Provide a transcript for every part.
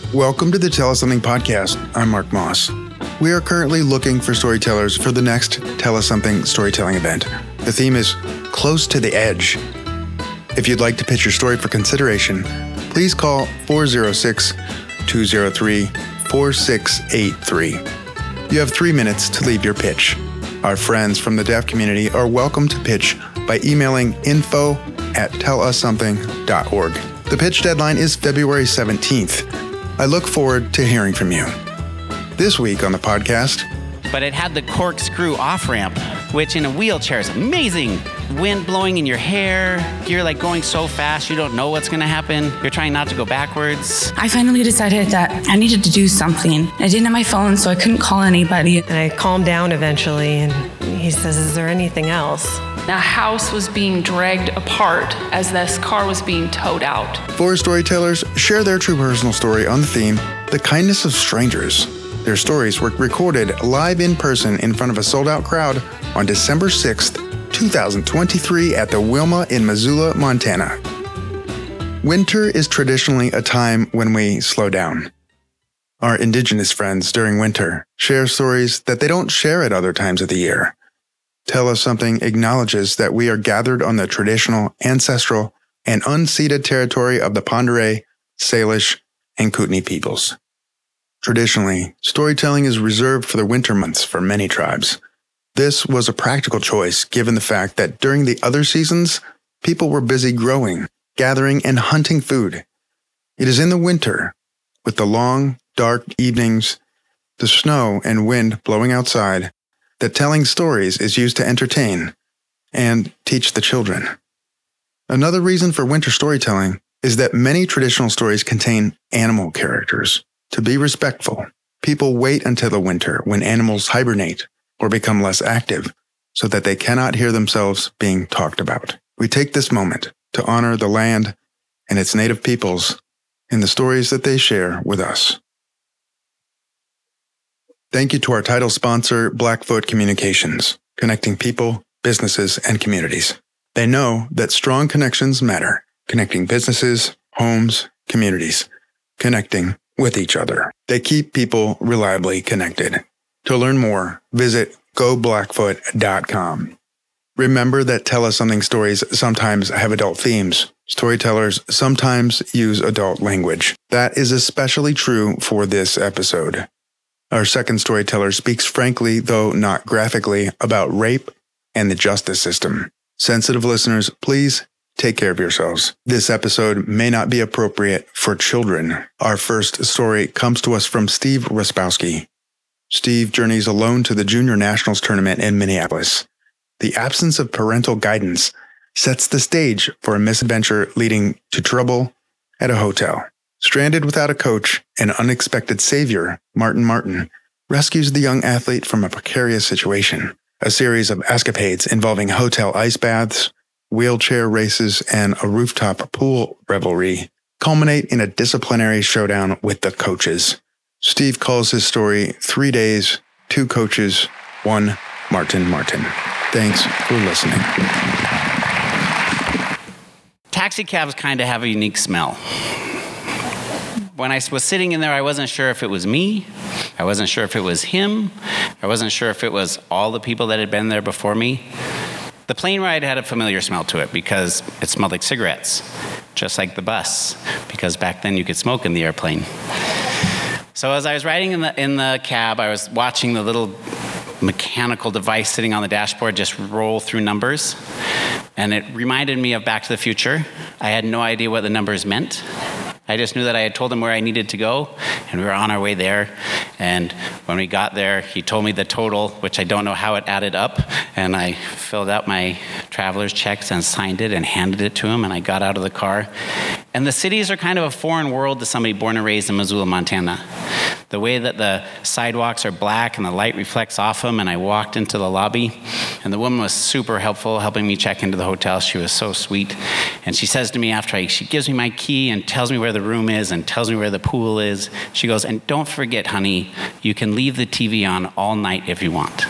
Welcome to the Tell Us Something podcast. I'm Mark Moss. We are currently looking for storytellers for the next Tell Us Something storytelling event. The theme is Close to the Edge. If you'd like to pitch your story for consideration, please call 406-203-4683. You have 3 minutes to leave your pitch. Our friends from the deaf community are welcome to pitch by emailing info@tellussomething.org. The pitch deadline is February 17th. I look forward to hearing from you. This week on the podcast. But it had the corkscrew off-ramp, which in a wheelchair is amazing. Wind blowing in your hair. You're like going so fast, you don't know what's going to happen. You're trying not to go backwards. I finally decided that I needed to do something. I didn't have my phone, so I couldn't call anybody. And I calmed down eventually, and he says, "Is there anything else?" The house was being dragged apart as this car was being towed out. 4 storytellers share their true personal story on the theme, The Kindness of Strangers. Their stories were recorded live in person in front of a sold-out crowd on December 6th, 2023 at the Wilma in Missoula, Montana. Winter is traditionally a time when we slow down. Our Indigenous friends during winter share stories that they don't share at other times of the year. Tell Us Something acknowledges that we are gathered on the traditional, ancestral, and unceded territory of the Pend Oreille, Salish, and Kootenai peoples. Traditionally, storytelling is reserved for the winter months for many tribes. This was a practical choice given the fact that during the other seasons, people were busy growing, gathering, and hunting food. It is in the winter, with the long, dark evenings, the snow and wind blowing outside, that telling stories is used to entertain and teach the children. Another reason for winter storytelling is that many traditional stories contain animal characters. To be respectful, people wait until the winter when animals hibernate or become less active so that they cannot hear themselves being talked about. We take this moment to honor the land and its native peoples in the stories that they share with us. Thank you to our title sponsor, Blackfoot Communications, connecting people, businesses, and communities. They know that strong connections matter, connecting businesses, homes, communities, connecting with each other. They keep people reliably connected. To learn more, visit goblackfoot.com. Remember that Tell Us Something stories sometimes have adult themes. Storytellers sometimes use adult language. That is especially true for this episode. Our second storyteller speaks frankly, though not graphically, about rape and the justice system. Sensitive listeners, please take care of yourselves. This episode may not be appropriate for children. Our first story comes to us from Steve Raspowski. Steve journeys alone to the Junior Nationals tournament in Minneapolis. The absence of parental guidance sets the stage for a misadventure leading to trouble at a hotel. Stranded without a coach, an unexpected savior, Martin, rescues the young athlete from a precarious situation. A series of escapades involving hotel ice baths, wheelchair races, and a rooftop pool revelry culminate in a disciplinary showdown with the coaches. Steve calls his story 3 days, 2 coaches, 1 Martin. Thanks for listening. Taxi cabs kind of have a unique smell. When I was sitting in there, I wasn't sure if it was me. I wasn't sure if it was him. I wasn't sure if it was all the people that had been there before me. The plane ride had a familiar smell to it because it smelled like cigarettes, just like the bus, because back then you could smoke in the airplane. So as I was riding in the cab, I was watching the little mechanical device sitting on the dashboard just roll through numbers. And it reminded me of Back to the Future. I had no idea what the numbers meant. I just knew that I had told him where I needed to go, and we were on our way there. And when we got there, he told me the total, which I don't know how it added up. And I filled out my traveler's checks and signed it and handed it to him, and I got out of the car. And the cities are kind of a foreign world to somebody born and raised in Missoula, Montana. The way that the sidewalks are black and the light reflects off them, and I walked into the lobby, and the woman was super helpful, helping me check into the hotel. She was so sweet. And she says to me after she gives me my key and tells me where the room is and tells me where the pool is, she goes, "And don't forget, honey, you can leave the TV on all night if you want."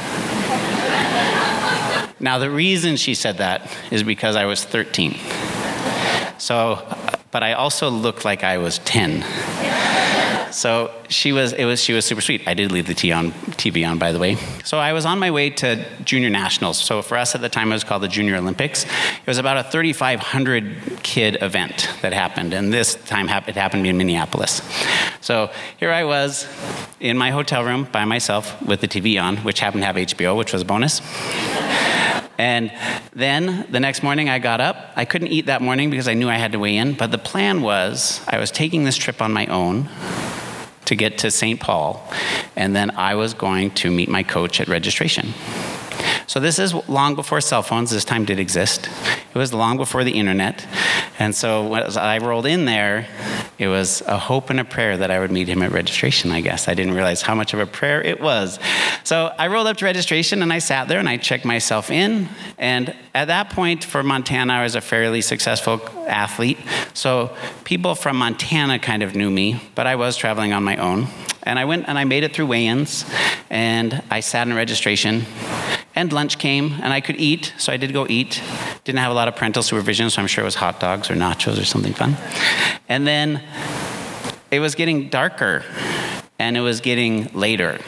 Now, the reason she said that is because I was 13. But I also looked like I was 10. So she was super sweet. I did leave the TV on, by the way. So I was on my way to junior nationals. So for us at the time, it was called the Junior Olympics. It was about a 3,500 kid event that happened, and this time it happened in Minneapolis. So here I was in my hotel room by myself with the TV on, which happened to have HBO, which was a bonus. And then the next morning I got up. I couldn't eat that morning because I knew I had to weigh in, but the plan was I was taking this trip on my own to get to St. Paul, and then I was going to meet my coach at registration. So this is long before cell phones. This time did exist. It was long before the internet. And so as I rolled in there, it was a hope and a prayer that I would meet him at registration, I guess. I didn't realize how much of a prayer it was. So I rolled up to registration, and I sat there, and I checked myself in. And at that point, for Montana, I was a fairly successful athlete. So people from Montana kind of knew me, but I was traveling on my own. And I went and I made it through weigh-ins, and I sat in registration. And lunch came, and I could eat, so I did go eat. Didn't have a lot of parental supervision, so I'm sure it was hot dogs or nachos or something fun. And then it was getting darker, and it was getting later.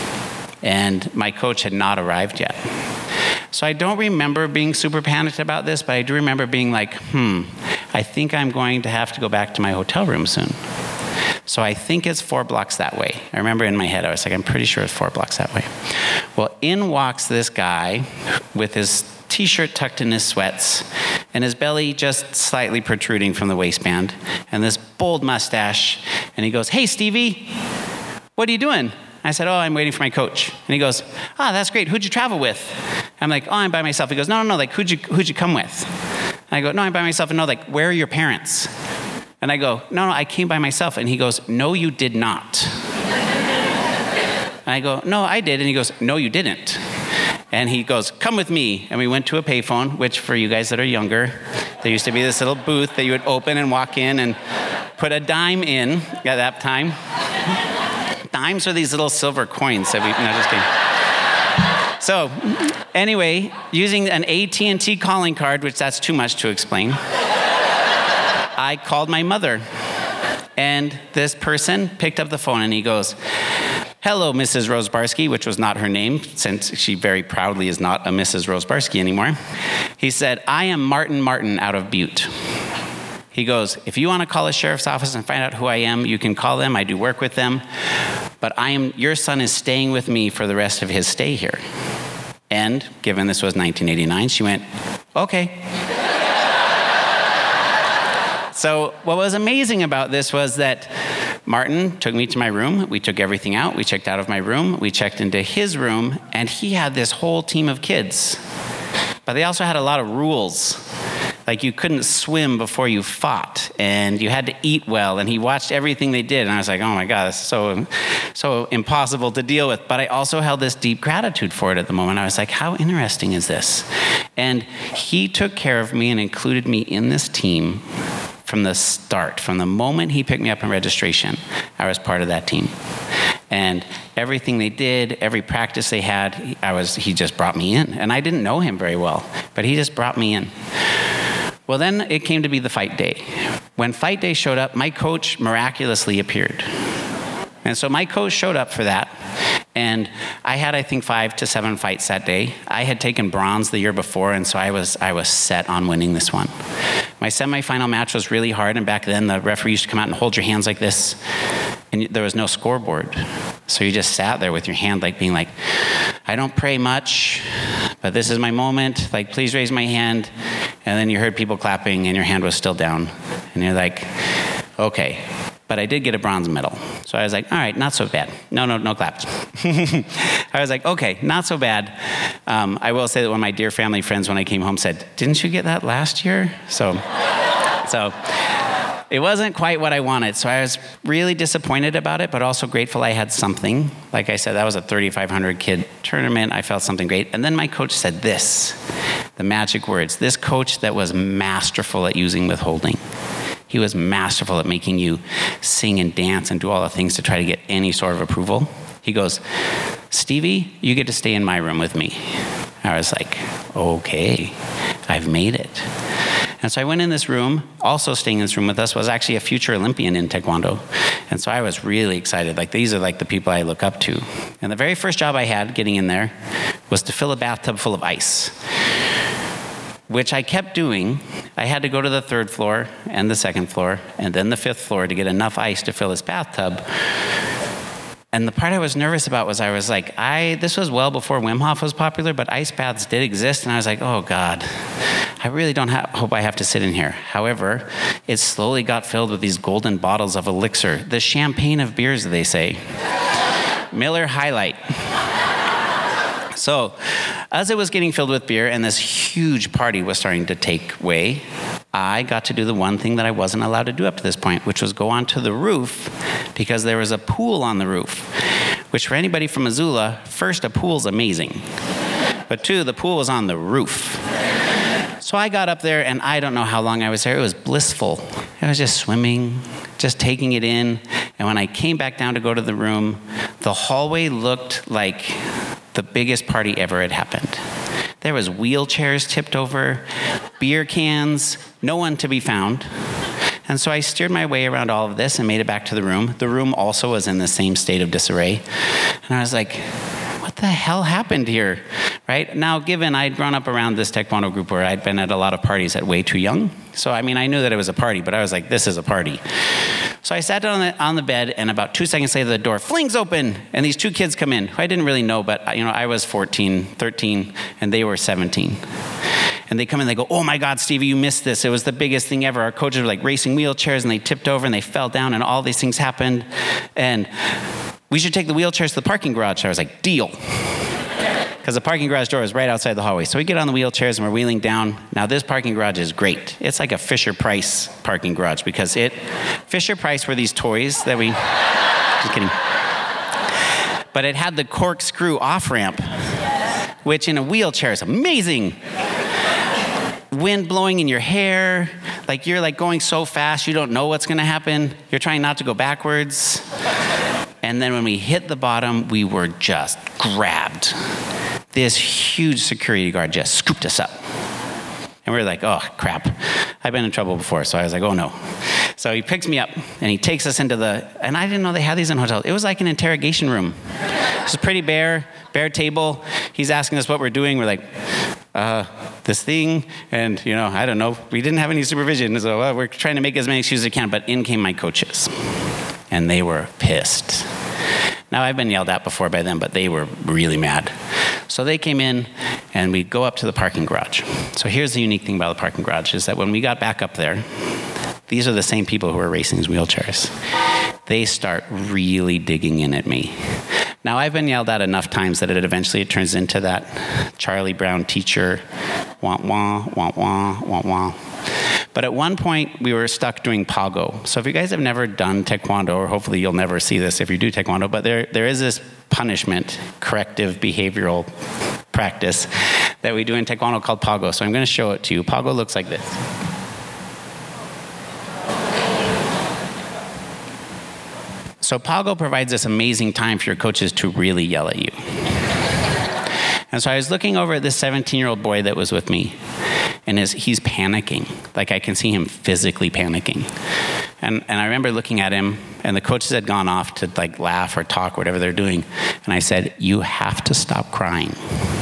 And my coach had not arrived yet. So I don't remember being super panicked about this, but I do remember being like, I think I'm going to have to go back to my hotel room soon. So I think it's 4 blocks that way. I remember in my head, I was like, I'm pretty sure it's 4 blocks that way. Well, in walks this guy with his t-shirt tucked in his sweats and his belly just slightly protruding from the waistband and this bold mustache. And he goes, "Hey, Stevie, what are you doing?" I said, "Oh, I'm waiting for my coach." And he goes, "That's great. Who'd you travel with?" I'm like, "Oh, I'm by myself." He goes, No, like, who'd you come with?" And I go, "No, I'm by myself." And no, like, where are your parents? And I go, no, I came by myself. And he goes, "No, you did not." And I go, "No, I did." And he goes, "No, you didn't." And he goes, "Come with me." And we went to a payphone, which for you guys that are younger, there used to be this little booth that you would open and walk in and put a dime in at that time. Dimes are these little silver coins that no, just kidding. So anyway, using an AT&T calling card, which that's too much to explain, I called my mother, and this person picked up the phone, and he goes, "Hello, Mrs. Rosbarsky," which was not her name, since she very proudly is not a Mrs. Rosbarsky anymore. He said, "I am Martin out of Butte." He goes, "If you want to call the sheriff's office and find out who I am, you can call them. I do work with them. But your son is staying with me for the rest of his stay here." And given this was 1989, she went, "Okay." So what was amazing about this was that Martin took me to my room. We took everything out. We checked out of my room. We checked into his room, and he had this whole team of kids. But they also had a lot of rules. Like, you couldn't swim before you fought, and you had to eat well, and he watched everything they did. And I was like, oh my God, this is so impossible to deal with. But I also held this deep gratitude for it at the moment. I was like, how interesting is this? And he took care of me and included me in this team from the start. From the moment he picked me up in registration, I was part of that team. And everything they did, every practice they had, he just brought me in. And I didn't know him very well, but he just brought me in. Well, then it came to be the fight day. When fight day showed up, my coach miraculously appeared. And so my coach showed up for that. And I had, I think, 5 to 7 fights that day. I had taken bronze the year before, and so I was set on winning this one. My semifinal match was really hard, and back then the referee used to come out and hold your hands like this, and there was no scoreboard. So you just sat there with your hand like being like, I don't pray much, but this is my moment. Like, please raise my hand. And then you heard people clapping, and your hand was still down. And you're like, okay. But I did get a bronze medal. So I was like, all right, not so bad. No claps. I was like, okay, not so bad. I will say that one of my dear family friends, when I came home, said, didn't you get that last year? So it wasn't quite what I wanted. So I was really disappointed about it, but also grateful I had something. Like I said, that was a 3,500 kid tournament. I felt something great. And then my coach said this, the magic words, this coach that was masterful at using withholding. He was masterful at making you sing and dance and do all the things to try to get any sort of approval. He goes, Stevie, you get to stay in my room with me. I was like, okay, I've made it. And so I went in this room. Also staying in this room with us was actually a future Olympian in Taekwondo. And so I was really excited. Like, these are like the people I look up to. And the very first job I had getting in there was to fill a bathtub full of ice, which I kept doing. I had to go to the 3rd floor and the 2nd floor and then the 5th floor to get enough ice to fill this bathtub. And the part I was nervous about was I was like, this was well before Wim Hof was popular, but ice baths did exist. And I was like, oh God, I really don't hope I have to sit in here. However, it slowly got filled with these golden bottles of elixir, the champagne of beers, they say. Miller High Life. So as it was getting filled with beer and this huge party was starting to take way, I got to do the one thing that I wasn't allowed to do up to this point, which was go onto the roof because there was a pool on the roof, which for anybody from Missoula, first, a pool's amazing. But 2, the pool was on the roof. So I got up there and I don't know how long I was there. It was blissful. I was just swimming, just taking it in. And when I came back down to go to the room, the hallway looked like the biggest party ever had happened. There was wheelchairs tipped over, beer cans, no one to be found. And so I steered my way around all of this and made it back to the room. The room also was in the same state of disarray. And I was like, what the hell happened here, right? Now, given I'd grown up around this Taekwondo group where I'd been at a lot of parties at way too young. So, I mean, I knew that it was a party, but I was like, this is a party. So I sat down on the bed, and about 2 seconds later, the door flings open, and these 2 kids come in, who I didn't really know, but I was 14, 13, and they were 17. And they come in, they go, oh my God, Stevie, you missed this. It was the biggest thing ever. Our coaches were like racing wheelchairs, and they tipped over, and they fell down, and all these things happened. And we should take the wheelchairs to the parking garage. So I was like, deal. Because the parking garage door is right outside the hallway. So we get on the wheelchairs and we're wheeling down. Now this parking garage is great. It's like a Fisher-Price parking garage because Fisher-Price were these toys that we, just kidding. But it had the corkscrew off-ramp, which in a wheelchair is amazing. Wind blowing in your hair, like you're like going so fast you don't know what's gonna happen. You're trying not to go backwards. And then when we hit the bottom, we were just grabbed. This huge security guard just scooped us up. And we were like, oh, crap. I've been in trouble before, so I was like, oh, no. So he picks me up, and he takes us into and I didn't know they had these in hotels. It was like an interrogation room. It was pretty bare table. He's asking us what we're doing. We're like, this thing, and, I don't know. We didn't have any supervision, so we're trying to make as many excuses as we can. But in came my coaches, and they were pissed. Now, I've been yelled at before by them, but they were really mad. So they came in, and we go up to the parking garage. So here's the unique thing about the parking garage, is that when we got back up there, these are the same people who are racing these wheelchairs. They start really digging in at me. Now, I've been yelled at enough times that it turns into that Charlie Brown teacher, wah, wah, wah, wah, wah, wah. But at one point, we were stuck doing Pago. So if you guys have never done Taekwondo, or hopefully you'll never see this if you do Taekwondo, but there is this punishment, corrective behavioral practice that we do in Taekwondo called Pago. So I'm going to show it to you. Pago looks like this. So Pago provides this amazing time for your coaches to really yell at you. And so I was looking over at this 17-year-old boy that was with me, and he's panicking. Like, I can see him physically panicking. And I remember looking at him, and the coaches had gone off to like laugh or talk, whatever they're doing. And I said, you have to stop crying.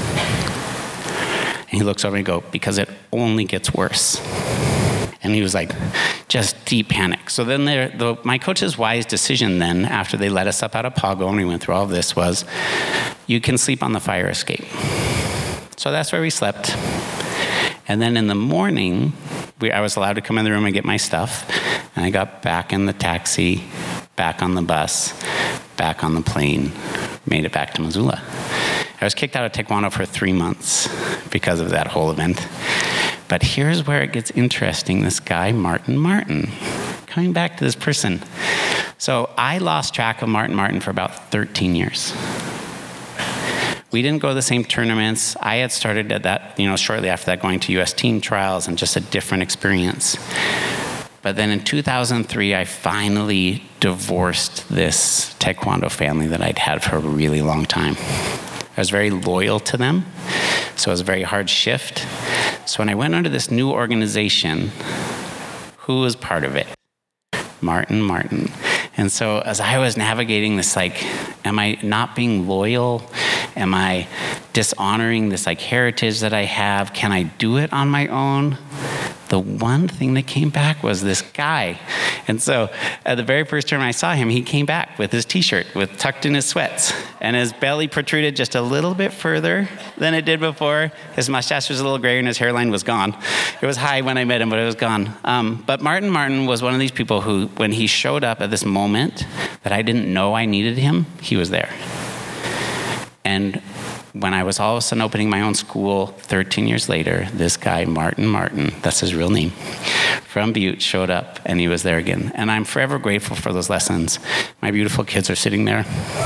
And he looks over and goes, because it only gets worse. And he was like, just deep panic. So then my coach's wise decision then, after they let us up out of Pago and we went through all of this, was, you can sleep on the fire escape. So that's where we slept. And then in the morning, I was allowed to come in the room and get my stuff. And I got back in the taxi, back on the bus, back on the plane, made it back to Missoula. I was kicked out of Taekwondo for 3 months because of that whole event. But here's where it gets interesting. This guy, Martin. Coming back to this person. So I lost track of Martin for about 13 years. We didn't go to the same tournaments. I had started at that, shortly after that, going to U.S. team trials and just a different experience. But then in 2003, I finally divorced this Taekwondo family that I'd had for a really long time. I was very loyal to them, so it was a very hard shift. So when I went under this new organization, who was part of it? Martin. And so as I was navigating this, like, am I not being loyal? Am I dishonoring this, like, heritage that I have? Can I do it on my own? The one thing that came back was this guy. And so the very first time I saw him, he came back with his T-shirt, tucked in his sweats. And his belly protruded just a little bit further than it did before. His mustache was a little grayer and his hairline was gone. It was high when I met him, but it was gone. But Martin was one of these people who, when he showed up at this moment that I didn't know I needed him, he was there. And when I was all of a sudden opening my own school 13 years later, this guy, Martin, that's his real name, from Butte, showed up, and he was there again. And I'm forever grateful for those lessons. My beautiful kids are sitting there.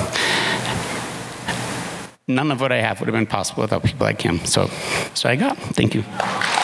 None of what I have would have been possible without people like him. So I got. Thank you.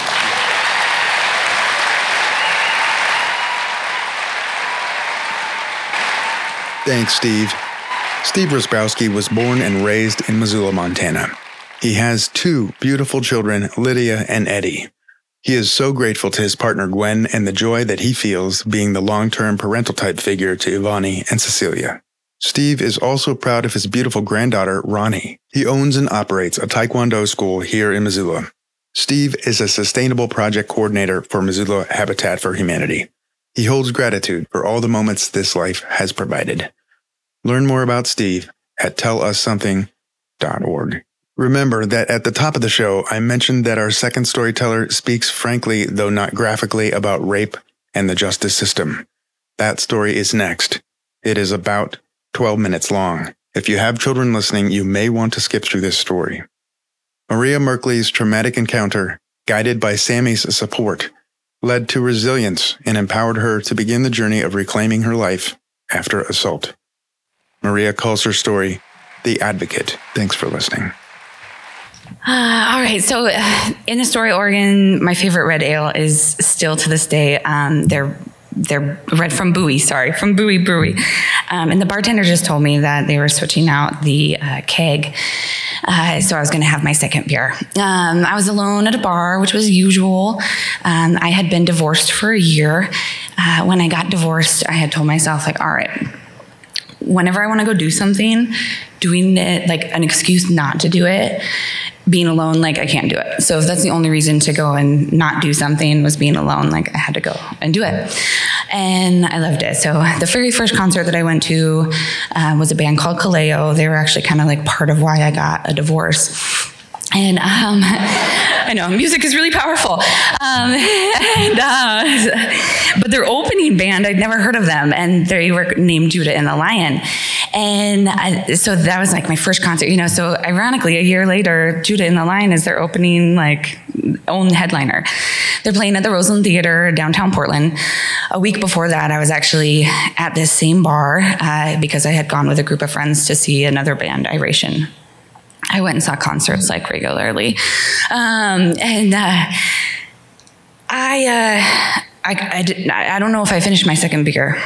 Thanks, Steve. Steve Rosbrowski was born and raised in Missoula, Montana. He has 2 beautiful children, Lydia and Eddie. He is so grateful to his partner Gwen and the joy that he feels being the long-term parental type figure to Ivani and Cecilia. Steve is also proud of his beautiful granddaughter, Ronnie. He owns and operates a Taekwondo school here in Missoula. Steve is a sustainable project coordinator for Missoula Habitat for Humanity. He holds gratitude for all the moments this life has provided. Learn more about Steve at tellussomething.org. Remember that at the top of the show, I mentioned that our second storyteller speaks frankly, though not graphically, about rape and the justice system. That story is next. It is about 12 minutes long. If you have children listening, you may want to skip through this story. Maria Merkley's traumatic encounter, guided by Sammy's support, led to resilience and empowered her to begin the journey of reclaiming her life after assault. Maria calls her story The Advocate. Thanks for listening. All right. So in Astoria, Oregon, my favorite red ale is still to this day. They're red from Bowie Brewery. And the bartender just told me that they were switching out the keg. So I was going to have my second beer. I was alone at a bar, which was usual. I had been divorced for a year. When I got divorced, I had told myself, like, all right, whenever I want to go do something, doing it, like an excuse not to do it, being alone, like, I can't do it. So if that's the only reason to go and not do something was being alone, like, I had to go and do it. And I loved it. So the very first concert that I went to was a band called Kaleo. They were actually kind of like part of why I got a divorce. And I know music is really powerful. But their opening band, I'd never heard of them, and they were named Judah and the Lion. And so that was like my first concert, So ironically, a year later, Judah and the Lion is their opening, like, own headliner. They're playing at the Roseland Theater, downtown Portland. A week before that, I was actually at this same bar because I had gone with a group of friends to see another band, Iration. I went and saw concerts like regularly. I don't know if I finished my second beer.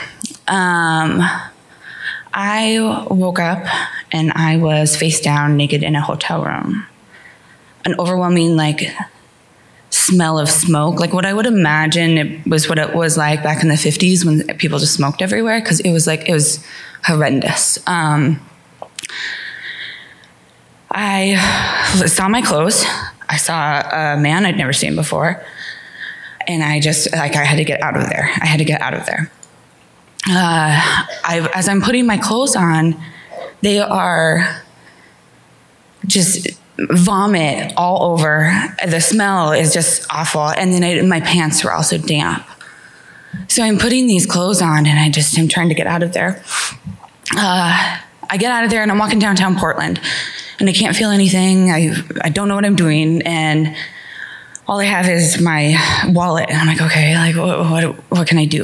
I woke up and I was face down naked in a hotel room. An overwhelming, like, smell of smoke, like what I would imagine it was what it was like back in the 50s when people just smoked everywhere, because it was horrendous. I saw my clothes. I saw a man I'd never seen before. And I had to get out of there. As I'm putting my clothes on, they are just vomit all over. The smell is just awful. And then my pants were also damp. So I'm putting these clothes on and I'm trying to get out of there. I get out of there and I'm walking downtown Portland. And I can't feel anything. I don't know what I'm doing. And all I have is my wallet. And I'm like, okay, like, what can I do?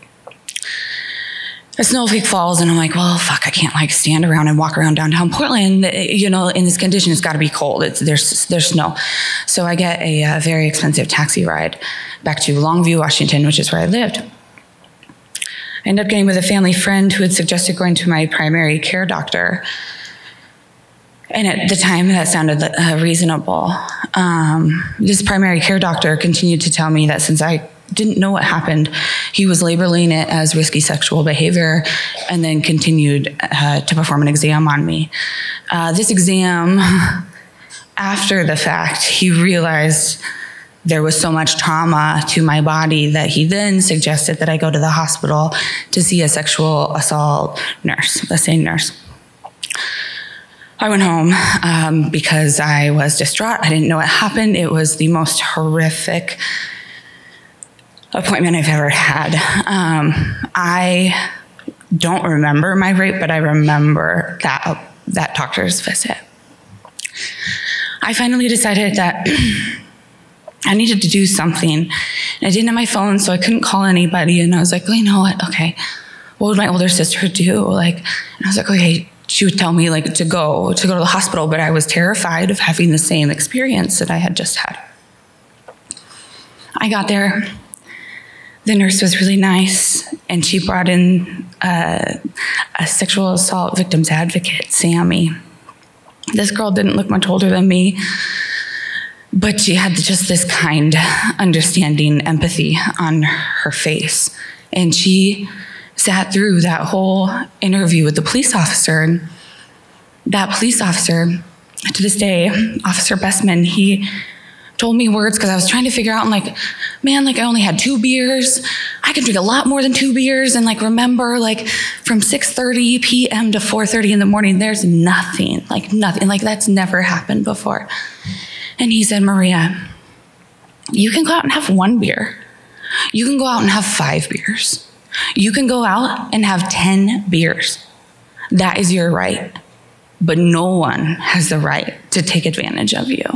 A snowflake falls, and I'm like, well, fuck, I can't, like, stand around and walk around downtown Portland. In this condition, it's got to be cold. There's snow. So I get a very expensive taxi ride back to Longview, Washington, which is where I lived. I ended up getting with a family friend who had suggested going to my primary care doctor. And at the time, that sounded reasonable. This primary care doctor continued to tell me that since I didn't know what happened, he was labeling it as risky sexual behavior, and then continued to perform an exam on me. This exam, after the fact, he realized there was so much trauma to my body that he then suggested that I go to the hospital to see a sexual assault nurse, a SANE nurse. I went home because I was distraught. I didn't know what happened. It was the most horrific appointment I've ever had. I don't remember my rape, but I remember that doctor's visit. I finally decided that I needed to do something. And I didn't have my phone, so I couldn't call anybody. And I was like, well, you know what? Okay, what would my older sister do? And I was like, okay, she would tell me to go to the hospital, but I was terrified of having the same experience that I had just had. I got there. The nurse was really nice, and she brought in a sexual assault victims advocate, Sammy. This girl didn't look much older than me, but she had just this kind, understanding empathy on her face. And she sat through that whole interview with the police officer. And that police officer, to this day, Officer Bestman, he told me words because I was trying to figure out, man, I only had 2 beers. I can drink a lot more than 2 beers. And remember, from 6:30 p.m. to 4:30 in the morning, there's nothing, nothing. That's never happened before. And he said, Maria, you can go out and have 1 beer. You can go out and have 5 beers. You can go out and have 10 beers. That is your right. But no one has the right to take advantage of you.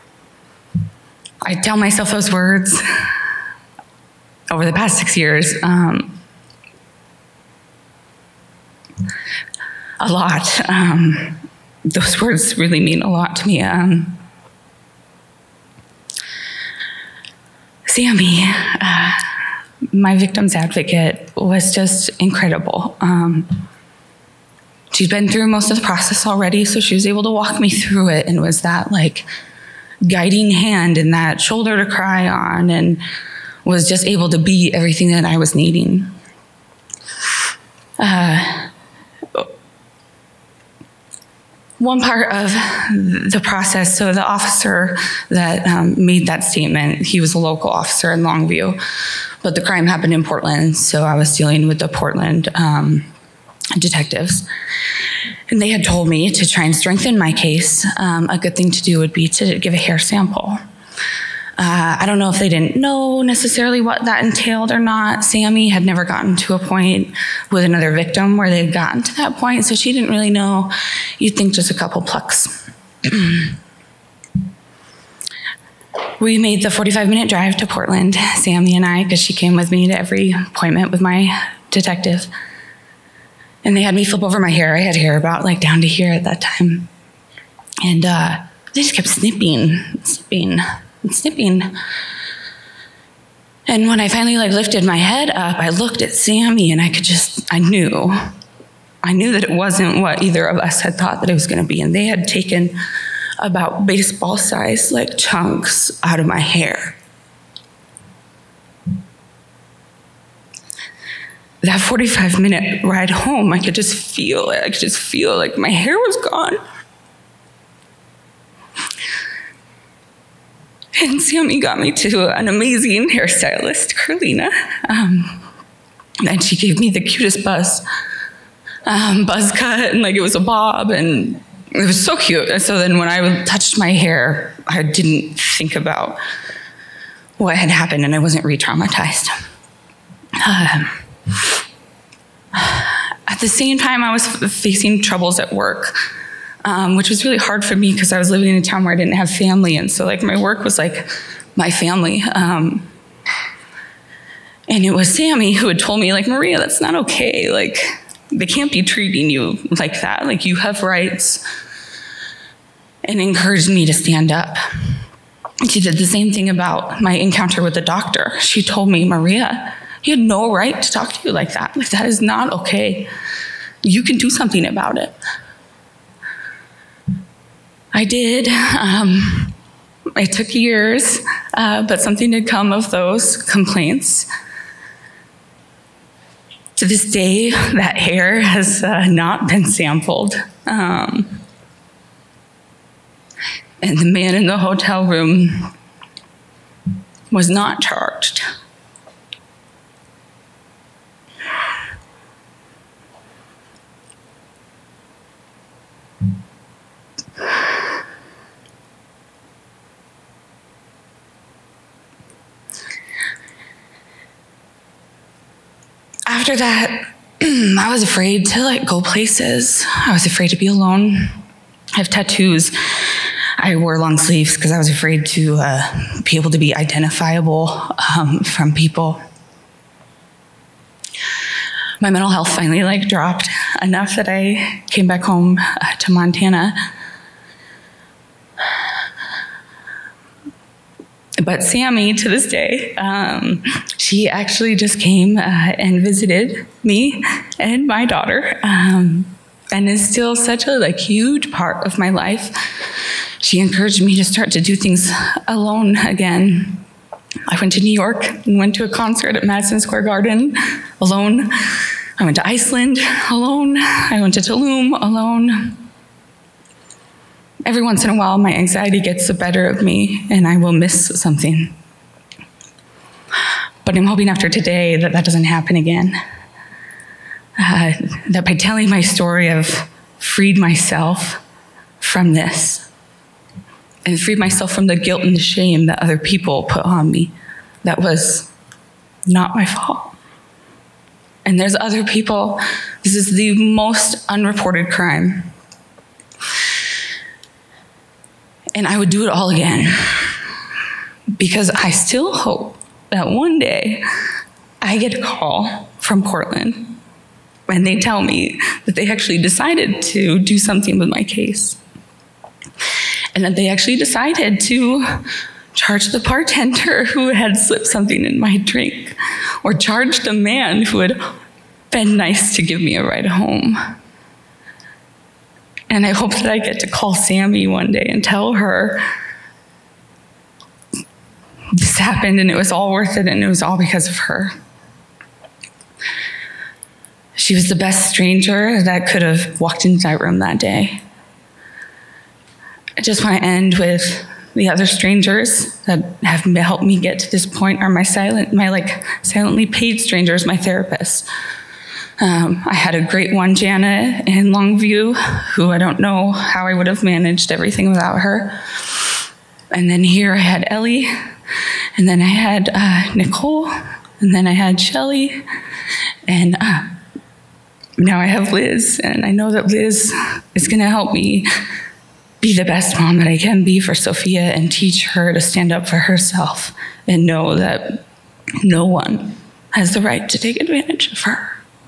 I tell myself those words over the past 6 years a lot. Those words really mean a lot to me. Sammy, my victim's advocate, was just incredible. She'd been through most of the process already, so she was able to walk me through it, and was that guiding hand and that shoulder to cry on, and was just able to be everything that I was needing. One part of the process, so the officer that made that statement, he was a local officer in Longview, but the crime happened in Portland, so I was dealing with the Portland detectives. And they had told me to try and strengthen my case. A good thing to do would be to give a hair sample. I don't know if they didn't know necessarily what that entailed or not. Sammy had never gotten to a point with another victim where they'd gotten to that point, so she didn't really know. You'd think just a couple plucks. We made the 45-minute drive to Portland, Sammy and I, because she came with me to every appointment with my detective. And they had me flip over my hair. I had hair about down to here at that time. And they just kept snipping. And when I finally lifted my head up, I looked at Sammy, and I knew that it wasn't what either of us had thought that it was going to be. And they had taken about baseball size chunks out of my hair. That 45-minute ride home, I could just feel it. I could just feel my hair was gone. And Sammy got me to an amazing hairstylist, Carlina. And she gave me the cutest buzz cut, and it was a bob, and it was so cute. And so then when I touched my hair, I didn't think about what had happened, and I wasn't re-traumatized. At the same time, I was facing troubles at work, which was really hard for me because I was living in a town where I didn't have family. And so my work was my family. And it was Sammy who had told me Maria, that's not okay. They can't be treating you like that. You have rights, and encouraged me to stand up. She did the same thing about my encounter with the doctor. She told me, Maria, you had no right to talk to you like that. That is not okay. You can do something about it. I did. It took years, but something did come of those complaints. To this day, that hair has not been sampled. And the man in the hotel room was not charged. After that, I was afraid to go places. I was afraid to be alone. I have tattoos. I wore long sleeves because I was afraid to be able to be identifiable from people. My mental health finally dropped enough that I came back home to Montana. But Sammy, to this day, she actually just came and visited me and my daughter, and is still such a huge part of my life. She encouraged me to start to do things alone again. I went to New York and went to a concert at Madison Square Garden alone. I went to Iceland alone. I went to Tulum alone. Every once in a while, my anxiety gets the better of me, and I will miss something. But I'm hoping after today that doesn't happen again. That by telling my story, I've freed myself from this, and freed myself from the guilt and the shame that other people put on me. That was not my fault. And there's other people. This is the most unreported crime. And I would do it all again, because I still hope that one day I get a call from Portland and they tell me that they actually decided to do something with my case, and that they actually decided to charge the bartender who had slipped something in my drink, or charge the man who had been nice to give me a ride home. And I hope that I get to call Sammy one day and tell her this happened and it was all worth it, and it was all because of her. She was the best stranger that could have walked into that room that day. I just want to end with the other strangers that have helped me get to this point are my silently paid strangers, my therapists. I had a great one, Jana, in Longview, who I don't know how I would have managed everything without her. And then here I had Ellie, and then I had Nicole, and then I had Shelly, and now I have Liz, and I know that Liz is going to help me be the best mom that I can be for Sophia, and teach her to stand up for herself and know that no one has the right to take advantage of her.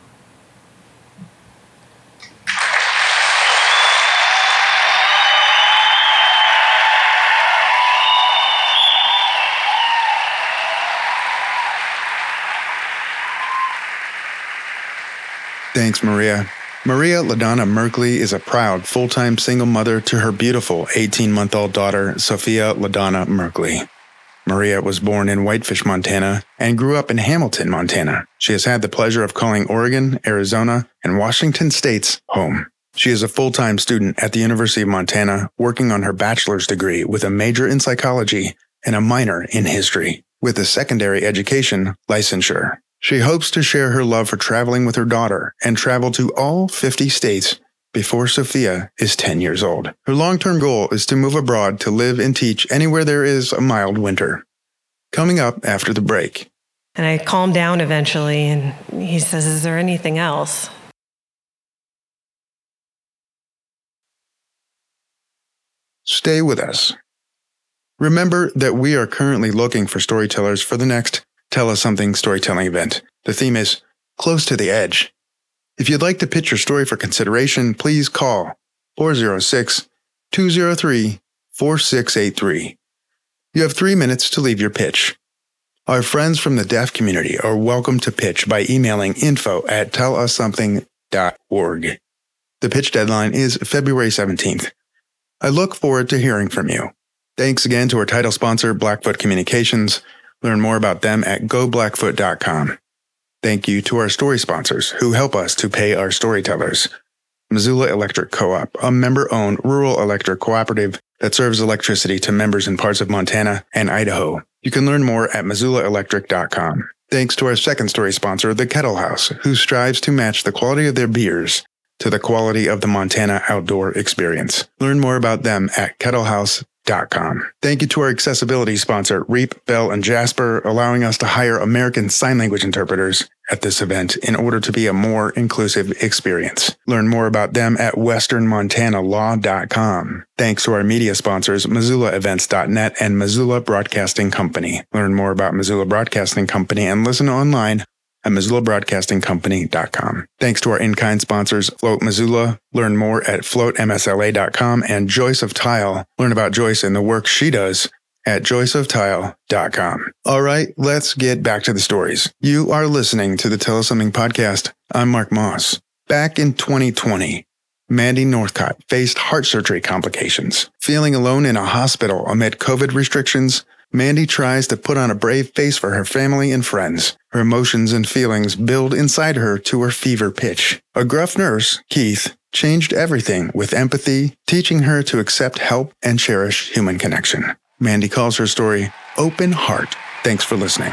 Thanks, Maria. Maria LaDonna Merkley is a proud full-time single mother to her beautiful 18-month-old daughter, Sophia LaDonna Merkley. Maria was born in Whitefish, Montana, and grew up in Hamilton, Montana. She has had the pleasure of calling Oregon, Arizona, and Washington states home. She is a full-time student at the University of Montana, working on her bachelor's degree with a major in psychology and a minor in history, with a secondary education licensure. She hopes to share her love for traveling with her daughter and travel to all 50 states before Sophia is 10 years old. Her long-term goal is to move abroad to live and teach anywhere there is a mild winter. Coming up after the break. And I calmed down eventually, and he says, "Is there anything else?" Stay with us. Remember that we are currently looking for storytellers for the next Tell Us Something storytelling event. The theme is Close to the Edge. If you'd like to pitch your story for consideration, please call 406-203-4683. You have 3 minutes to leave your pitch. Our friends from the deaf community are welcome to pitch by emailing info@tellussomething.org. The pitch deadline is February 17th. I look forward to hearing from you. Thanks again to our title sponsor, Blackfoot Communications. Learn more about them at goblackfoot.com. Thank you to our story sponsors who help us to pay our storytellers. Missoula Electric Co-op, a member-owned rural electric cooperative that serves electricity to members in parts of Montana and Idaho. You can learn more at missoulaelectric.com. Thanks to our second story sponsor, The Kettle House, who strives to match the quality of their beers to the quality of the Montana outdoor experience. Learn more about them at kettlehouse.com. Thank you to our accessibility sponsor, Reap, Bell, and Jasper, allowing us to hire American Sign Language interpreters at this event in order to be a more inclusive experience. Learn more about them at westernmontanalaw.com. Thanks to our media sponsors, MissoulaEvents.net and Missoula Broadcasting Company. Learn more about Missoula Broadcasting Company and listen online at MissoulaBroadcastingCompany.com. Thanks to our in-kind sponsors, Float Missoula. Learn more at FloatMSLA.com, and Joyce of Tile. Learn about Joyce and the work she does at JoyceOfTile.com. All right, let's get back to the stories. You are listening to the Tell Us Something podcast. I'm Mark Moss. Back in 2020, Mandy Northcott faced heart surgery complications. Feeling alone in a hospital amid COVID restrictions, Mandy tries to put on a brave face for her family and friends. Her emotions and feelings build inside her to her fever pitch. A gruff nurse, Keith, changed everything with empathy, teaching her to accept help and cherish human connection. Mandy calls her story Open Heart. Thanks for listening.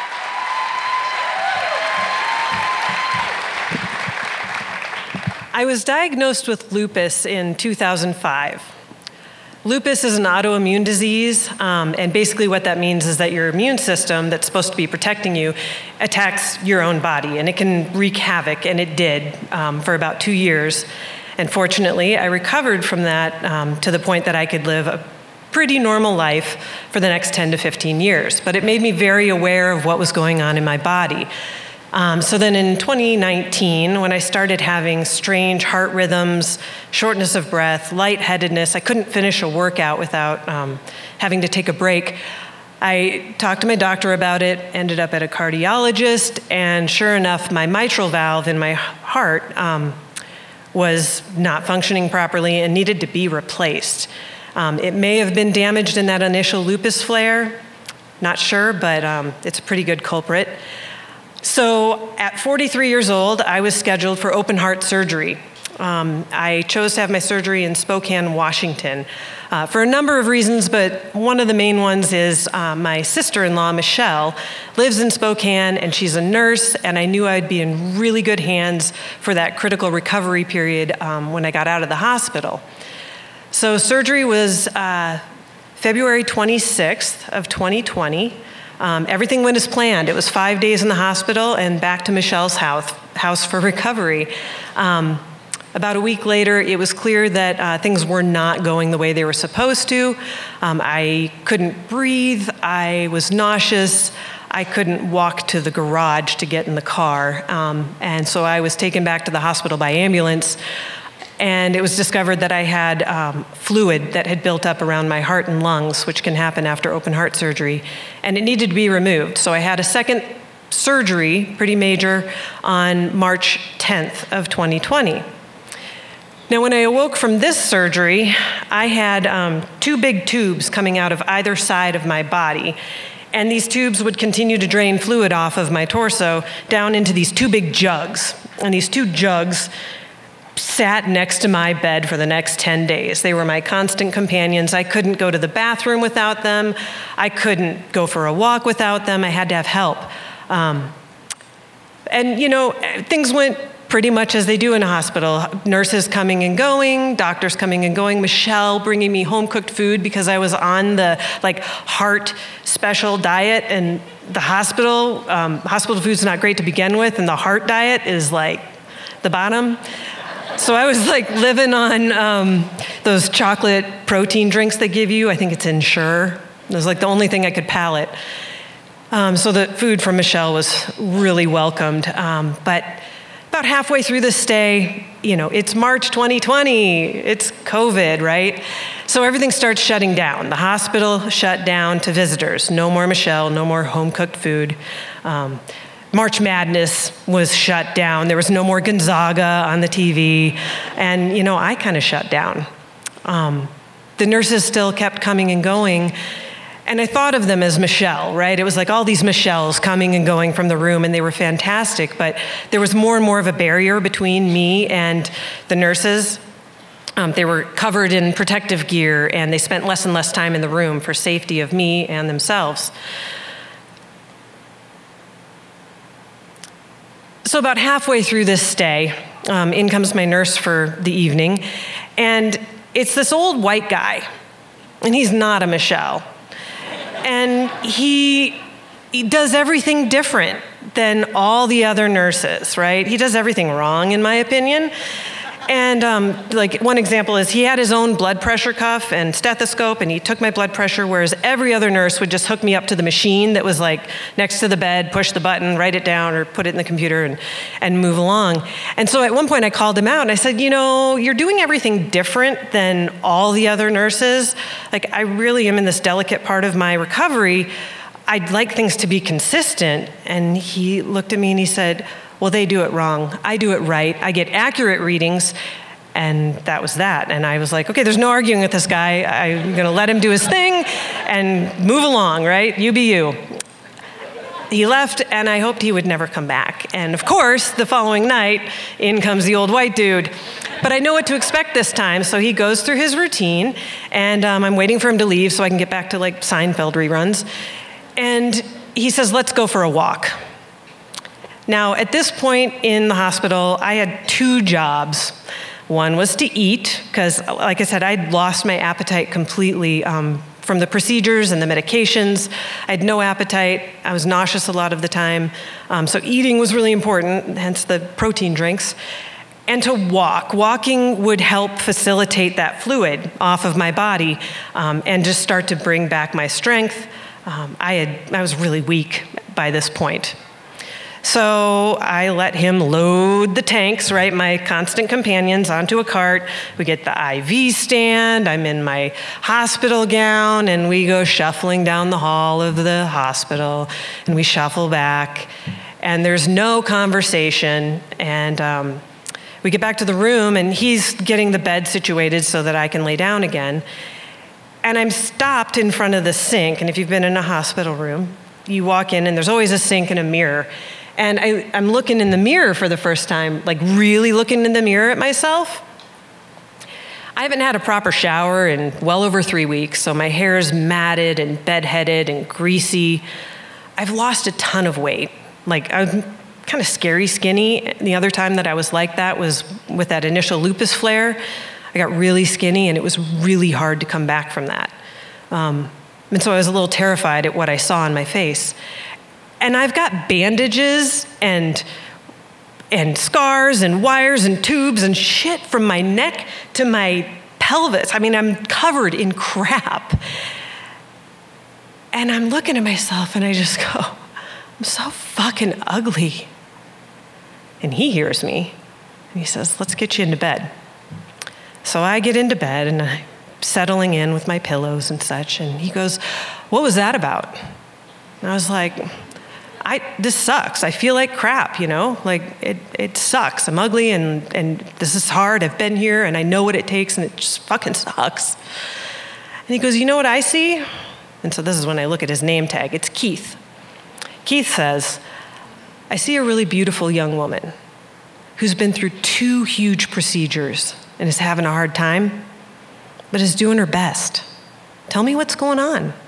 I was diagnosed with lupus in 2005. Lupus is an autoimmune disease, and basically what that means is that your immune system that's supposed to be protecting you attacks your own body, and it can wreak havoc, and it did for about 2 years. And fortunately, I recovered from that to the point that I could live a pretty normal life for the next 10 to 15 years. But it made me very aware of what was going on in my body. So then in 2019, when I started having strange heart rhythms, shortness of breath, lightheadedness, I couldn't finish a workout without having to take a break. I talked to my doctor about it, ended up at a cardiologist, and sure enough, my mitral valve in my heart was not functioning properly and needed to be replaced. It may have been damaged in that initial lupus flare, not sure, but it's a pretty good culprit. So at 43 years old, I was scheduled for open heart surgery. I chose to have my surgery in Spokane, Washington, for a number of reasons, but one of the main ones is my sister-in-law, Michelle, lives in Spokane, and she's a nurse, and I knew I'd be in really good hands for that critical recovery period when I got out of the hospital. So surgery was February 26th of 2020. Everything went as planned. It was 5 days in the hospital and back to Michelle's house for recovery. About a week later, it was clear that things were not going the way they were supposed to. I couldn't breathe. I was nauseous. I couldn't walk to the garage to get in the car. And so I was taken back to the hospital by ambulance. And it was discovered that I had fluid that had built up around my heart and lungs, which can happen after open heart surgery, and it needed to be removed. So I had a second surgery, pretty major, on March 10th of 2020. Now, when I awoke from this surgery, I had 2 big tubes coming out of either side of my body, and these tubes would continue to drain fluid off of my torso down into these 2 big jugs, and these 2 jugs sat next to my bed for the next 10 days. They were my constant companions. I couldn't go to the bathroom without them. I couldn't go for a walk without them. I had to have help. And, you know, things went pretty much as they do in a hospital. Nurses coming and going, doctors coming and going, Michelle bringing me home-cooked food because I was on the, heart special diet, and the hospital food's not great to begin with, and the heart diet is, the bottom. So I was living on those chocolate protein drinks they give you. I think it's Ensure. It was the only thing I could palate. So the food from Michelle was really welcomed. But about halfway through the stay, it's March 2020. It's COVID, right? So everything starts shutting down. The hospital shut down to visitors. No more Michelle, no more home-cooked food. March Madness was shut down. There was no more Gonzaga on the TV. And, I kind of shut down. the nurses still kept coming and going. And I thought of them as Michelle, right? It was like all these Michelles coming and going from the room, and they were fantastic, but there was more and more of a barrier between me and the nurses. They were covered in protective gear, and they spent less and less time in the room for safety of me and themselves. So about halfway through this stay, in comes my nurse for the evening, and it's this old white guy, and he's not a Michelle. And he does everything different than all the other nurses, right? He does everything wrong, in my opinion. And like one example is he had his own blood pressure cuff and stethoscope, and he took my blood pressure, whereas every other nurse would just hook me up to the machine that was like next to the bed, push the button, write it down, or put it in the computer and move along. And so at one point I called him out and I said, you know, you're doing everything different than all the other nurses. Like, I really am in this delicate part of my recovery. I'd like things to be consistent. And he looked at me and he said, well, they do it wrong. I do it right. I get accurate readings. And that was that. And I was like, okay, there's no arguing with this guy. I'm going to let him do his thing and move along, right? You be you. He left, and I hoped he would never come back. And of course, the following night, in comes the old white dude. But I know what to expect this time, so he goes through his routine, and I'm waiting for him to leave so I can get back to like Seinfeld reruns. And he says, let's go for a walk. Now, at this point in the hospital, I had 2 jobs. One was to eat, because like I said, I'd lost my appetite completely from the procedures and the medications. I had no appetite. I was nauseous a lot of the time. So eating was really important, hence the protein drinks. And to walk. Walking would help facilitate that fluid off of my body and just start to bring back my strength. I was really weak by this point. So I let him load the tanks, right, my constant companions, onto a cart. We get the IV stand, I'm in my hospital gown, and we go shuffling down the hall of the hospital, and we shuffle back, and there's no conversation, and we get back to the room, and he's getting the bed situated so that I can lay down again, and I'm stopped in front of the sink, and if you've been in a hospital room, you walk in, and there's always a sink and a mirror. And I'm looking in the mirror for the first time, like really looking in the mirror at myself. I haven't had a proper shower in well over 3 weeks, so my hair's matted and bedheaded and greasy. I've lost a ton of weight. Like, I'm kind of scary skinny. The other time that I was like that was with that initial lupus flare. I got really skinny, and it was really hard to come back from that. And so I was a little terrified at what I saw on my face. And I've got bandages and scars and wires and tubes and shit from my neck to my pelvis. I mean, I'm covered in crap. And I'm looking at myself and I just go, I'm so fucking ugly. And he hears me and he says, let's get you into bed. So I get into bed and I'm settling in with my pillows and such. And he goes, what was that about? And I was like, this sucks. I feel like crap, you know? Like, it sucks. I'm ugly, and this is hard. I've been here, and I know what it takes, and it just fucking sucks. And he goes, you know what I see? And so this is when I look at his name tag. It's Keith. Keith says, I see a really beautiful young woman who's been through 2 huge procedures and is having a hard time, but is doing her best. Tell me what's going on. And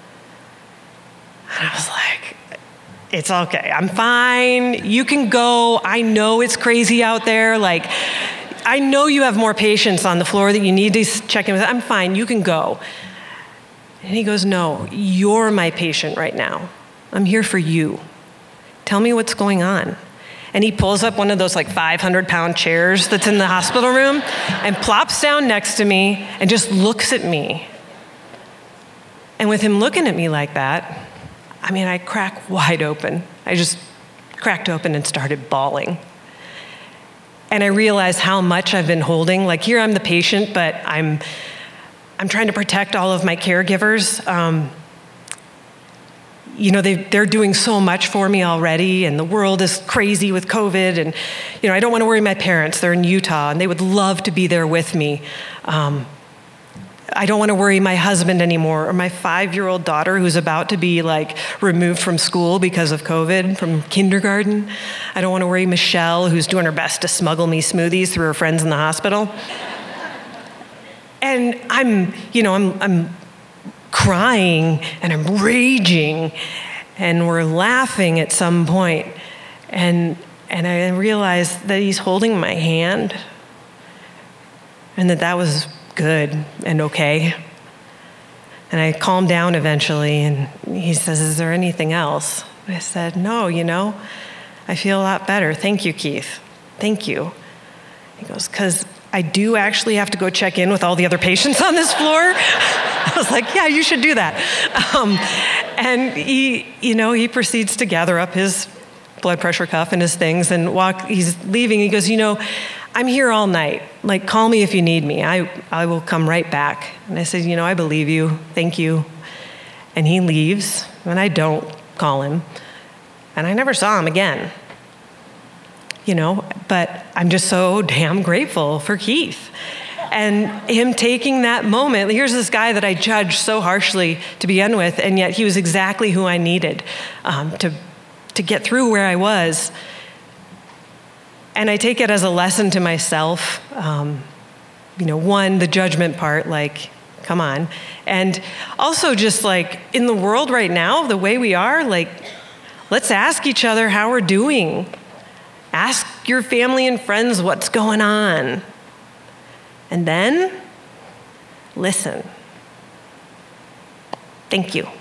I was like, it's okay. I'm fine. You can go. I know it's crazy out there. Like, I know you have more patients on the floor that you need to check in with. I'm fine. You can go. And he goes, no, you're my patient right now. I'm here for you. Tell me what's going on. And he pulls up one of those like 500-pound chairs that's in the hospital room and plops down next to me and just looks at me. And with him looking at me like that, I mean, I crack wide open. I just cracked open and started bawling. And I realized how much I've been holding. Like, here I'm the patient, but I'm trying to protect all of my caregivers. You know, they're doing so much for me already, and the world is crazy with COVID, and, you know, I don't want to worry my parents. They're in Utah, and they would love to be there with me. I don't want to worry my husband anymore, or my 5-year-old daughter who's about to be like removed from school because of COVID, from kindergarten. I don't want to worry Michelle, who's doing her best to smuggle me smoothies through her friends in the hospital. And I'm crying and I'm raging, and we're laughing at some point, and I realized that he's holding my hand, and that was good and okay. And I calmed down eventually, and he says, "Is there anything else?" I said, "No, I feel a lot better. Thank you, Keith. Thank you." He goes, "'Cause I do actually have to go check in with all the other patients on this floor." I was like, "Yeah, you should do that." And he proceeds to gather up his blood pressure cuff and his things and he's leaving. He goes, "I'm here all night. Like, call me if you need me. I will come right back." And I said, "I believe you. Thank you." And he leaves, and I don't call him. And I never saw him again. But I'm just so damn grateful for Keith. And him taking that moment. Here's this guy that I judged so harshly to begin with, and yet he was exactly who I needed to get through where I was. And I take it as a lesson to myself. One, the judgment part, like, come on. And also just like in the world right now, the way we are, like, let's ask each other how we're doing. Ask your family and friends what's going on. And then listen. Thank you.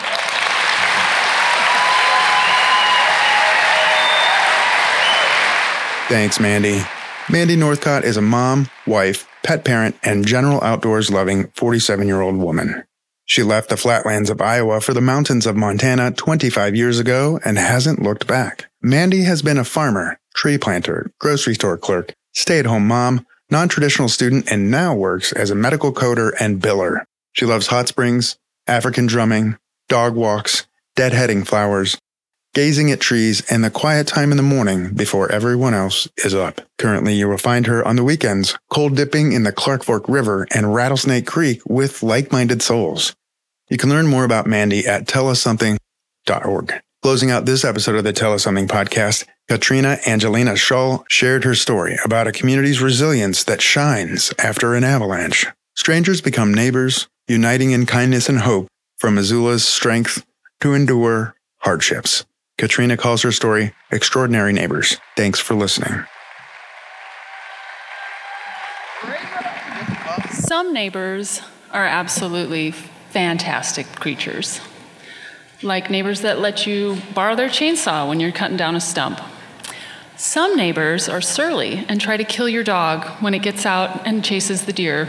Thanks, Mandy. Mandy Northcott is a mom, wife, pet parent, and general outdoors loving 47-year-old woman. She left the flatlands of Iowa for the mountains of Montana 25 years ago and hasn't looked back. Mandy has been a farmer, tree planter, grocery store clerk, stay-at-home mom, non-traditional student, and now works as a medical coder and biller. She loves hot springs, African drumming, dog walks, deadheading flowers, gazing at trees, and the quiet time in the morning before everyone else is up. Currently, you will find her on the weekends, cold dipping in the Clark Fork River and Rattlesnake Creek with like-minded souls. You can learn more about Mandy at tellussomething.org. Closing out this episode of the Tell Us Something podcast, Katrina Angelina Shull shared her story about a community's resilience that shines after an avalanche. Strangers become neighbors, uniting in kindness and hope from Missoula's strength to endure hardships. Katrina calls her story Extraordinary Neighbors. Thanks for listening. Some neighbors are absolutely fantastic creatures. Like neighbors that let you borrow their chainsaw when you're cutting down a stump. Some neighbors are surly and try to kill your dog when it gets out and chases the deer.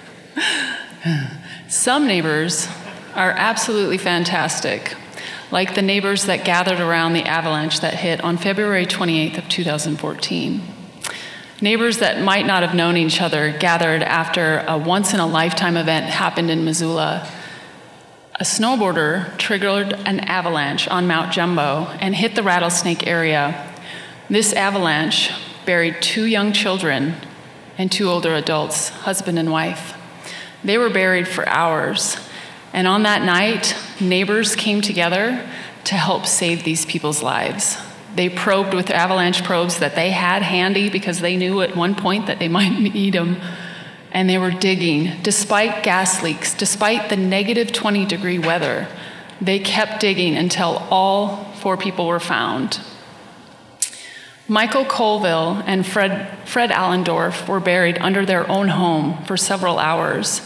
Some neighbors are absolutely fantastic, like the neighbors that gathered around the avalanche that hit on February 28th of 2014. Neighbors that might not have known each other gathered after a once-in-a-lifetime event happened in Missoula. A snowboarder triggered an avalanche on Mount Jumbo and hit the Rattlesnake area. This avalanche buried 2 young children and 2 older adults, husband and wife. They were buried for hours. And on that night, neighbors came together to help save these people's lives. They probed with avalanche probes that they had handy because they knew at one point that they might need them. And they were digging. Despite gas leaks, despite the negative 20-degree weather, they kept digging until all 4 people were found. Michael Colville and Fred Allendorf were buried under their own home for several hours.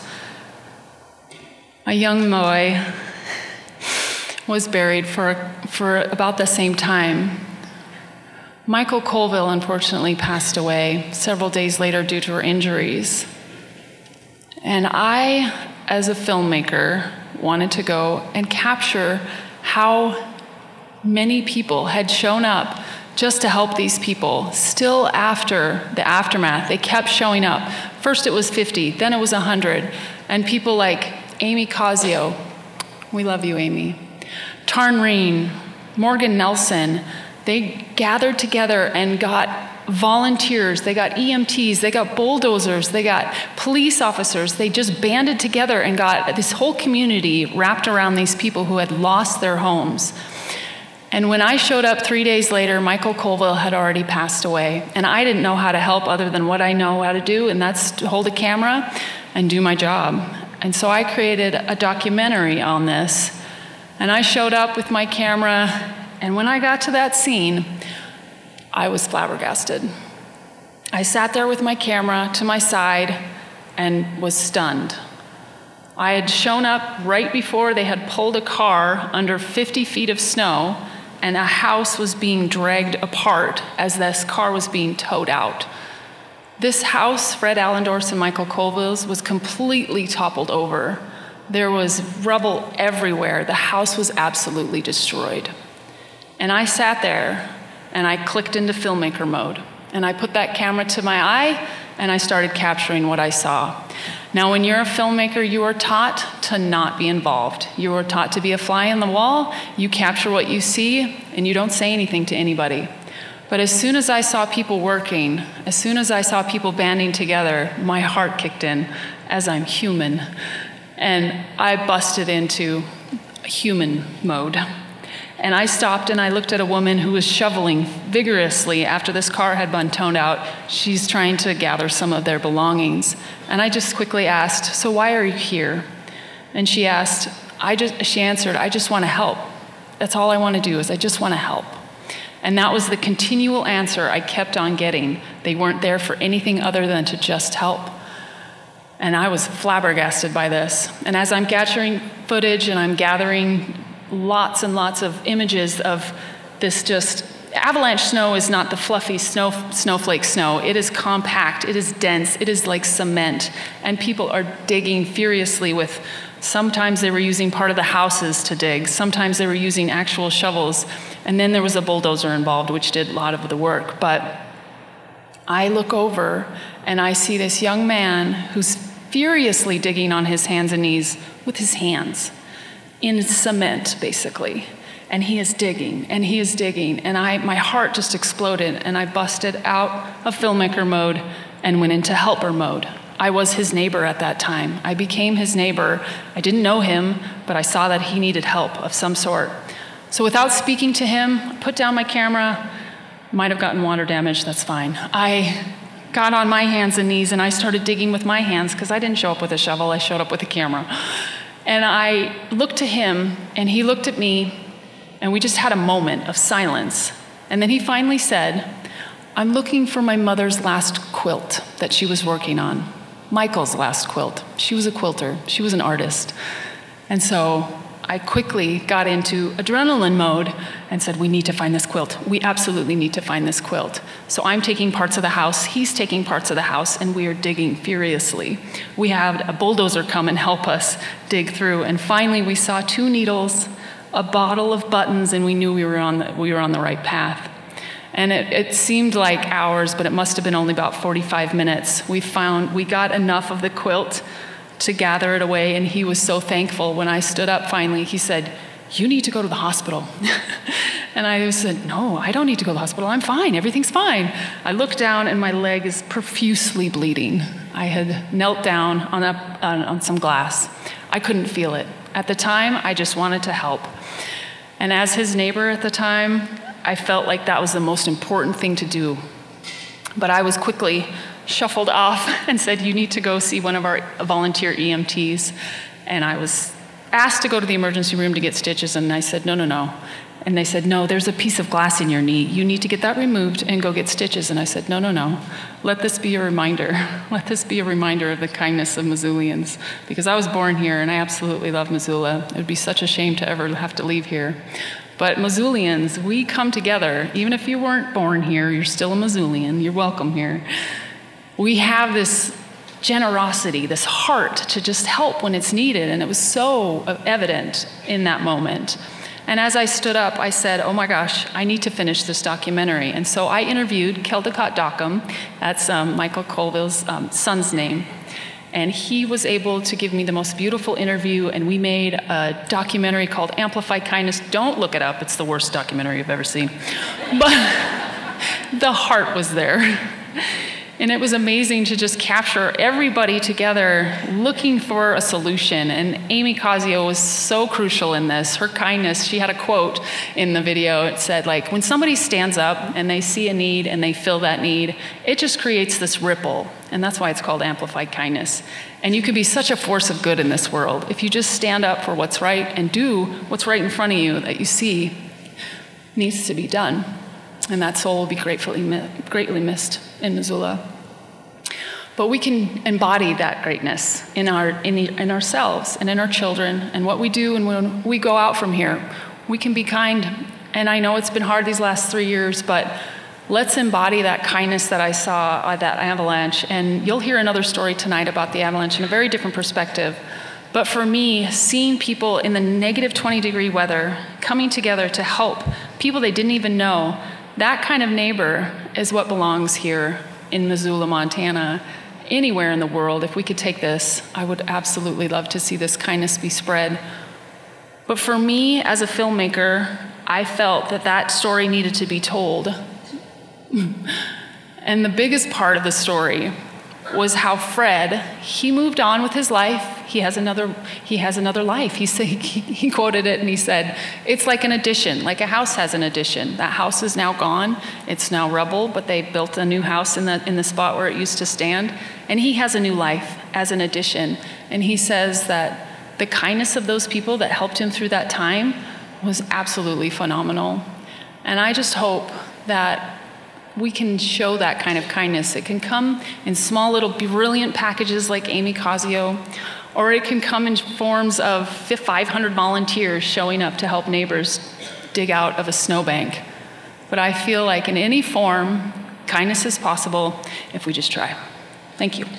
A young boy was buried for about the same time. Michael Colville unfortunately passed away several days later due to her injuries. And I, as a filmmaker, wanted to go and capture how many people had shown up just to help these people. Still after the aftermath, they kept showing up. First it was 50, then it was 100. And people like Amy Casio, we love you, Amy, Tarn Reen, Morgan Nelson, they gathered together and got volunteers, they got EMTs, they got bulldozers, they got police officers. They just banded together and got this whole community wrapped around these people who had lost their homes. And when I showed up 3 days later, Michael Colville had already passed away. And I didn't know how to help other than what I know how to do, and that's to hold a camera and do my job. And so I created a documentary on this. And I showed up with my camera, and when I got to that scene, I was flabbergasted. I sat there with my camera to my side and was stunned. I had shown up right before they had pulled a car under 50 feet of snow, and a house was being dragged apart as this car was being towed out. This house, Fred Allendorf's and Michael Colville's, was completely toppled over. There was rubble everywhere. The house was absolutely destroyed. And I sat there and I clicked into filmmaker mode. And I put that camera to my eye and I started capturing what I saw. Now, when you're a filmmaker, you are taught to not be involved. You are taught to be a fly on the wall. You capture what you see and you don't say anything to anybody. But as soon as I saw people working, as soon as I saw people banding together, my heart kicked in, as I'm human. And I busted into human mode. And I stopped and I looked at a woman who was shoveling vigorously after this car had been towed out. She's trying to gather some of their belongings. And I just quickly asked, "So why are you here?" And she answered, "I just want to help. That's all I want to do is I just want to help." And that was the continual answer I kept on getting. They weren't there for anything other than to just help. And I was flabbergasted by this. And as I'm capturing footage and I'm gathering lots and lots of images of this just, avalanche snow is not the fluffy snowflake snow. It is compact, it is dense, it is like cement. And people are digging furiously with, sometimes they were using part of the houses to dig, sometimes they were using actual shovels. And then there was a bulldozer involved, which did a lot of the work. But I look over and I see this young man who's furiously digging on his hands and knees with his hands in cement, basically. And he is digging, and he is digging. And my heart just exploded, and I busted out of filmmaker mode and went into helper mode. I was his neighbor at that time. I became his neighbor. I didn't know him, but I saw that he needed help of some sort. So without speaking to him, I put down my camera. Might have gotten water damage, that's fine. I got on my hands and knees, and I started digging with my hands, because I didn't show up with a shovel, I showed up with a camera. And I looked to him, and he looked at me, and we just had a moment of silence. And then he finally said, "I'm looking for my mother's last quilt that she was working on. Michael's last quilt. She was a quilter. She was an artist." And so I quickly got into adrenaline mode and said, "We need to find this quilt. We absolutely need to find this quilt." So I'm taking parts of the house, he's taking parts of the house, and we are digging furiously. We had a bulldozer come and help us dig through, and finally we saw 2 needles, a bottle of buttons, and we knew we were on the right path. And it seemed like hours, but it must have been only about 45 minutes. We got enough of the quilt to gather it away, and he was so thankful. When I stood up finally, he said, "You need to go to the hospital." And I said, "No, I don't need to go to the hospital. I'm fine. Everything's fine." I looked down, and my leg is profusely bleeding. I had knelt down on some glass. I couldn't feel it. At the time, I just wanted to help. And as his neighbor at the time, I felt like that was the most important thing to do. But I was quickly shuffled off and said, "You need to go see one of our volunteer EMTs." And I was asked to go to the emergency room to get stitches, and I said, no. And they said, "No, there's a piece of glass in your knee. You need to get that removed and go get stitches." And I said, no. Let this be a reminder. Let this be a reminder of the kindness of Missoulians, because I was born here and I absolutely love Missoula. It would be such a shame to ever have to leave here. But Missoulians, we come together. Even if you weren't born here, you're still a Missoulian. You're welcome here. We have this generosity, this heart to just help when it's needed, and it was so evident in that moment. And as I stood up, I said, "Oh my gosh, I need to finish this documentary." And so I interviewed Keldecott Dockham, that's Michael Colville's son's name, and he was able to give me the most beautiful interview, and we made a documentary called Amplify Kindness. Don't look it up, it's the worst documentary I've ever seen. the heart was there. And it was amazing to just capture everybody together looking for a solution. And Amy Casio was so crucial in this. Her kindness, she had a quote in the video. It said, like, when somebody stands up and they see a need and they fill that need, it just creates this ripple. And that's why it's called amplified kindness. And you can be such a force of good in this world if you just stand up for what's right and do what's right in front of you that you see needs to be done. And that soul will be greatly missed in Missoula. But we can embody that greatness in ourselves and in our children and what we do. And when we go out from here, we can be kind. And I know it's been hard these last 3 years, but let's embody that kindness that I saw at that avalanche. And you'll hear another story tonight about the avalanche in a very different perspective. But for me, seeing people in the negative 20-degree weather coming together to help people they didn't even know, that kind of neighbor is what belongs here in Missoula, Montana. Anywhere in the world, if we could take this, I would absolutely love to see this kindness be spread. But for me, as a filmmaker, I felt that that story needed to be told. And the biggest part of the story was how Fred, he moved on with his life. He has another life. He quoted it and he said, it's like an addition, like a house has an addition. That house is now gone. It's now rubble, but they built a new house in the spot where it used to stand. And he has a new life as an addition. And he says that the kindness of those people that helped him through that time was absolutely phenomenal. And I just hope that we can show that kind of kindness. It can come in small little brilliant packages like Amy Casio, or it can come in forms of 500 volunteers showing up to help neighbors dig out of a snowbank. But I feel like in any form, kindness is possible if we just try. Thank you.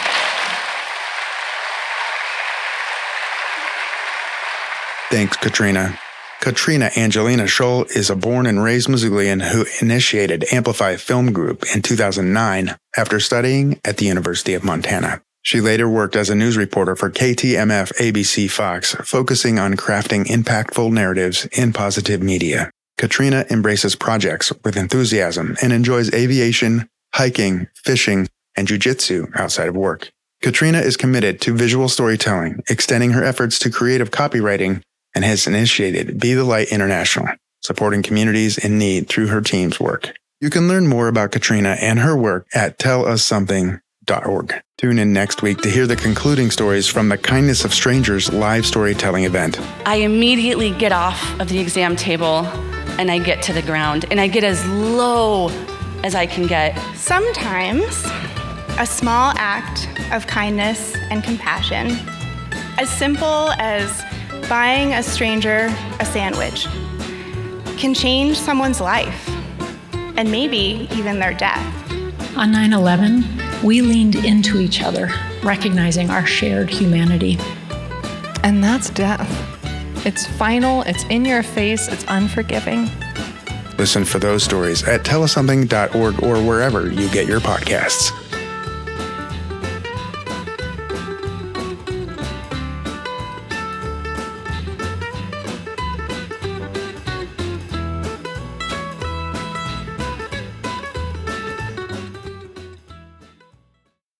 Thanks, Katrina. Katrina Angelina Scholl is a born and raised Missoulian who initiated Amplify Film Group in 2009 after studying at the University of Montana. She later worked as a news reporter for KTMF ABC Fox, focusing on crafting impactful narratives in positive media. Katrina embraces projects with enthusiasm and enjoys aviation, hiking, fishing, and jiu-jitsu outside of work. Katrina is committed to visual storytelling, extending her efforts to creative copywriting, and has initiated Be the Light International, supporting communities in need through her team's work. You can learn more about Katrina and her work at tellussomething.org. Tune in next week to hear the concluding stories from the Kindness of Strangers live storytelling event. I immediately get off of the exam table and I get to the ground and I get as low as I can get. Sometimes a small act of kindness and compassion, as simple as buying a stranger a sandwich, can change someone's life and maybe even their death. On 9/11, we leaned into each other, recognizing our shared humanity. And that's death. It's final, it's in your face, it's unforgiving. Listen for those stories at tellussomething.org or wherever you get your podcasts.